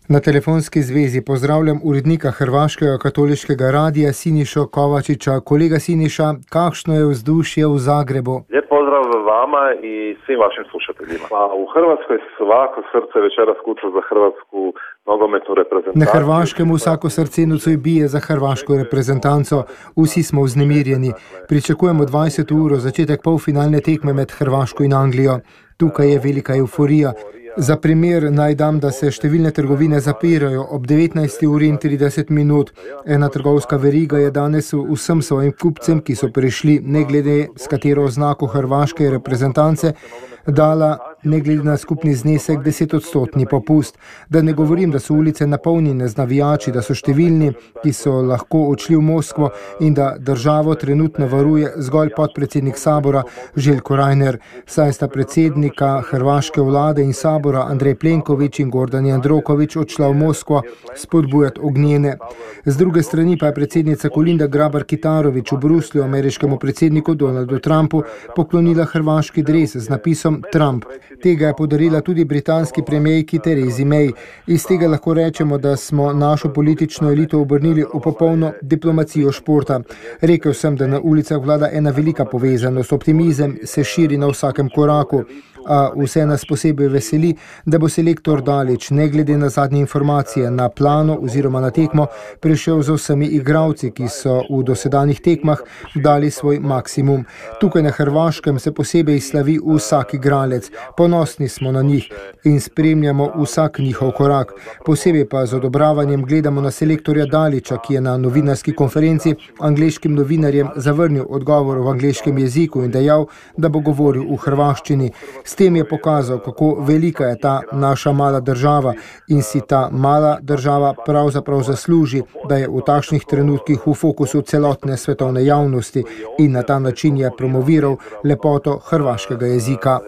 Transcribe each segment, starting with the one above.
Na telefonski zvezi pozdravljam urednika Hrvaškega katoliškega radija Sinišo Kovačiča. Kolega Siniša, kakšno je vzdušje v Zagrebu? Lijep pozdrav vama i svim vašim slušateljima. U Hrvatskoj svako srce večeras kuca za hrvatsku nogometnu reprezentacijo. Na Hrvaškem vsako srce nocoj bije za hrvaško reprezentanco. Vsi smo vznemirjeni. Pričakujemo 20 uro začetek polfinalne tekme med Hrvaško in Anglijo. Tukaj je velika evforija. Za primer naj dam, da se številne trgovine zapirajo ob 19:30. Ena trgovska veriga je danes vsem svojim kupcem, ki so prišli ne glede s katero oznako hrvaške reprezentance, dala ne glede na skupni znesek 10-odstotni popust. Da ne govorim, da so ulice napolnjene z navijači, da so številni, ki so lahko odšli v Moskvo in da državo trenutno varuje zgolj podpredsednik sabora Željko Reiner. Saj sta predsednika hrvaške vlade in sabora Andrej Plenković in Gordan Jandroković odšla v Moskvo spodbujati ognjene. Z druge strani pa je predsednica Kolinda Grabar-Kitarović v Bruslju ameriškemu predsedniku Donaldu Trumpu poklonila hrvaški dres z napisom Trump. Tega je podarila tudi britanski premierki Theresi May. Iz tega lahko rečemo, da smo našo politično elito obrnili v popolno diplomacijo športa. Rekel sem, da na ulicah vlada ena velika povezanost, optimizem se širi na vsakem koraku. A vse nas posebej veseli, da bo selektor Dalić, ne glede na zadnje informacije, na plano oziroma na tekmo prišel z vsemi igralci, ki so v dosedanjih tekmah dali svoj maksimum. Tukaj na Hrvaškem se posebej slavi vsak igralec. Ponosni smo na njih in spremljamo vsak njihov korak. Posebej pa z odobravanjem gledamo na selektorja Dalića, ki je na novinarski konferenci angleškim novinarjem zavrnil odgovor v angleškem jeziku in dejal, da bo govoril v hrvaščini. S tem je pokazal, kako velika je ta naša mala država in si ta mala država pravzaprav zasluži, da je v takšnih trenutkih v fokusu celotne svetovne javnosti in na ta način je promoviral lepoto hrvaškega jezika.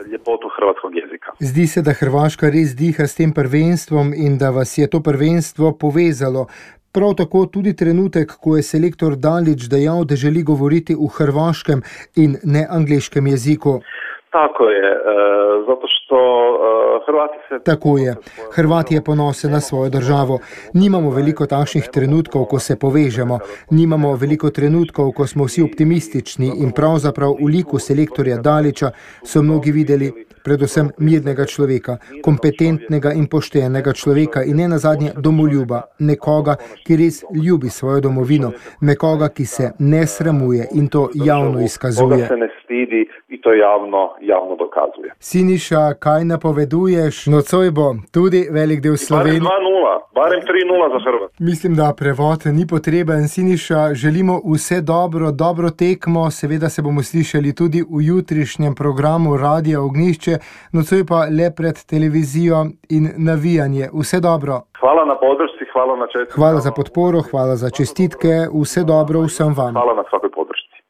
Zdi se, da Hrvaška res diha s tem prvenstvom in da vas je to prvenstvo povezalo. Prav tako tudi trenutek, ko je selektor Dalić dejal, da želi govoriti v hrvaškem in ne angleškem jeziku. Tako je, zato što Hrvati se... Tako je. Hrvat je ponosen na svojo državo. Nimamo veliko takšnih trenutkov, ko se povežemo. Nimamo veliko trenutkov, ko smo vsi optimistični in pravzaprav v liku selektorja Dalića so mnogi videli predvsem mirnega človeka, kompetentnega in poštenega človeka in ne nazadnje domoljuba, nekoga, ki res ljubi svojo domovino, nekoga, ki se ne sramuje in to javno izkazuje. I to javno dokazuje. Siniša, kaj napoveduješ? Nocoj bo tudi velik del Slovenije. Barem 3-0 za Hrvat. Mislim, da prevod ni potreben. Siniša, želimo vse dobro tekmo. Seveda se bomo slišali tudi v jutrišnjem programu Radia Ognjišče. Nocoj pa le pred televizijo in navijanje. Vse dobro. Hvala na podršci, hvala na čestitke. Hvala za podporo, hvala za čestitke. Vse dobro vsem vam. Hvala na svakoj podršci.